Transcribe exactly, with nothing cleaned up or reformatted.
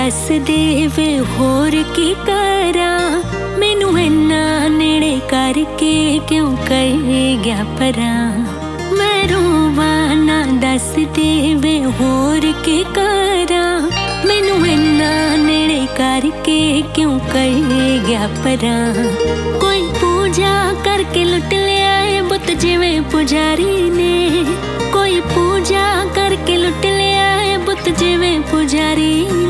दस दे वे होर की करा, मैनू इन्ना नेड़े करके क्यों कर गया परा। मैं रोवां ना दस दे वे होर की करा, मैनू इन्ना नेड़े करके क्यों कर गया परा। कोई पूजा करके लुट लिया है बुत जिवें पुजारी ने, कोई पूजा करके लुट लिया है बुत जिवें पुजारी